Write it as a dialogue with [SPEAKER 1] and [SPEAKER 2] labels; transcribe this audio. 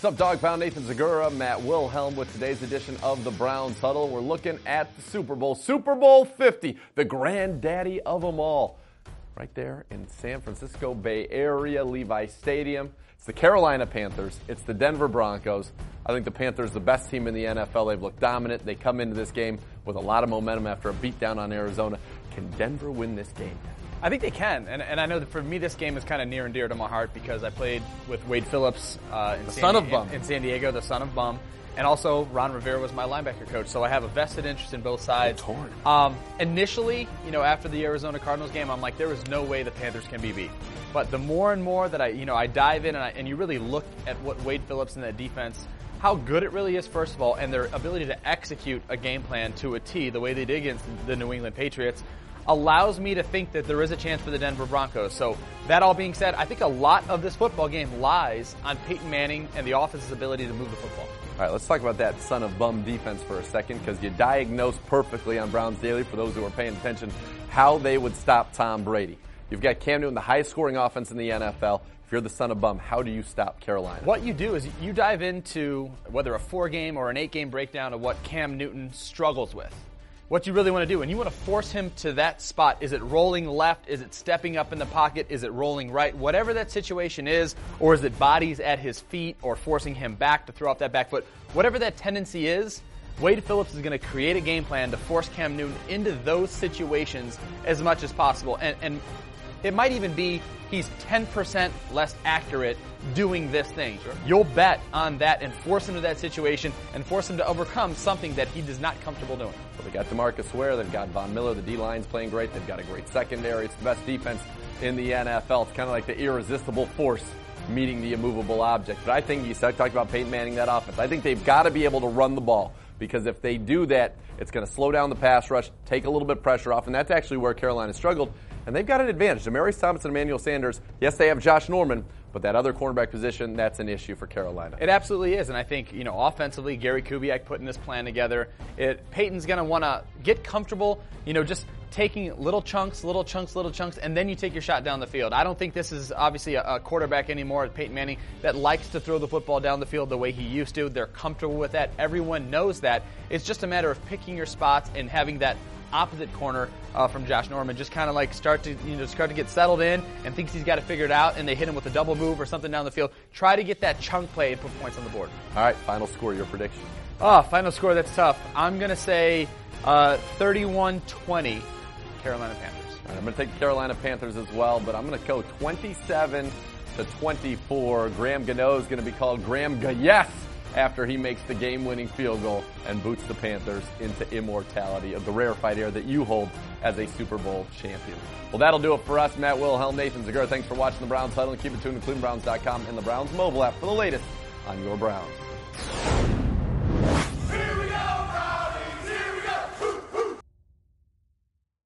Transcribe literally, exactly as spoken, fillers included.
[SPEAKER 1] What's up, Dog Pound? Nathan Zegura, Matt Wilhelm with today's edition of the Browns Huddle. We're looking at the Super Bowl, Super Bowl fifty, the granddaddy of them all. Right there in San Francisco Bay Area, Levi Stadium. It's the Carolina Panthers. It's the Denver Broncos. I think the Panthers are the best team in the N F L. They've looked dominant. They come into this game with a lot of momentum after a beatdown on Arizona. Can Denver win this game?
[SPEAKER 2] I think they can, and, and I know that for me this game is kind of near and dear to my heart because I played with Wade Phillips uh, in,
[SPEAKER 1] the
[SPEAKER 2] San,
[SPEAKER 1] son of Bum.
[SPEAKER 2] in, in San Diego, the son of Bum, and also Ron Rivera was my linebacker coach, so I have a vested interest in both sides.
[SPEAKER 1] Torn.
[SPEAKER 2] Um, initially, you know, after the Arizona Cardinals game, I'm like, there is no way the Panthers can be beat. But the more and more that I, you know, I dive in and, I, and you really look at what Wade Phillips and that defense, how good it really is, first of all, and their ability to execute a game plan to a T, the way they did against the New England Patriots, allows me to think that there is a chance for the Denver Broncos. So that all being said, I think a lot of this football game lies on Peyton Manning and the offense's ability to move the football.
[SPEAKER 1] All right, let's talk about that son of bum defense for a second because you diagnosed perfectly on Browns Daily, for those who are paying attention, how they would stop Tom Brady. You've got Cam Newton, the highest scoring offense in the N F L. If you're the son of bum, how do you stop Carolina?
[SPEAKER 2] What you do is you dive into whether a four-game or an eight-game breakdown of what Cam Newton struggles with. What you really want to do, and you want to force him to that spot. Is it rolling left? Is it stepping up in the pocket? Is it rolling right? Whatever that situation is, or is it bodies at his feet or forcing him back to throw off that back foot? Whatever that tendency is, Wade Phillips is going to create a game plan to force Cam Newton into those situations as much as possible. And, and it might even be he's ten percent less accurate doing this thing. Sure. You'll bet on that and force him to that situation and force him to overcome something that he is not comfortable doing.
[SPEAKER 1] Well, they got DeMarcus Ware. They've got Von Miller. The D-line's playing great. They've got a great secondary. It's the best defense in the N F L. It's kind of like the irresistible force meeting the immovable object. But I think you talked about Peyton Manning, that offense. I think they've got to be able to run the ball because if they do that, it's going to slow down the pass rush, take a little bit of pressure off, and that's actually where Carolina struggled. And they've got an advantage. Demaryius Thomas and Emmanuel Sanders, yes, they have Josh Norman, but that other cornerback position, that's an issue for Carolina.
[SPEAKER 2] It absolutely is, and I think, you know, offensively, Gary Kubiak putting this plan together, it, Peyton's going to want to get comfortable, you know, just taking little chunks, little chunks, little chunks, and then you take your shot down the field. I don't think this is obviously a, a quarterback anymore, Peyton Manning, that likes to throw the football down the field the way he used to. They're comfortable with that. Everyone knows that. It's just a matter of picking your spots and having that opposite corner uh, from Josh Norman just kind of like start to you know start to get settled in and thinks he's got it figured out, and they hit him with a double move or something down the field. Try to get that chunk play and put points on the board.
[SPEAKER 1] All right, final score, your prediction.
[SPEAKER 2] Oh, final score, that's tough. I'm going to say uh, thirty-one twenty Carolina Panthers.
[SPEAKER 1] All right, I'm going to take the Carolina Panthers as well, but I'm going to go twenty-seven to twenty-four. Graham Gano is going to be called Graham Gayes after he makes the game-winning field goal and boots the Panthers into immortality of the rarefied air that you hold as a Super Bowl champion. Well, that'll do it for us. Matt Wilhelm, Nathan Zegura, thanks for watching the Browns Huddle, and keep it tuned to Cleveland Browns dot com and the Browns mobile app for the latest on your Browns.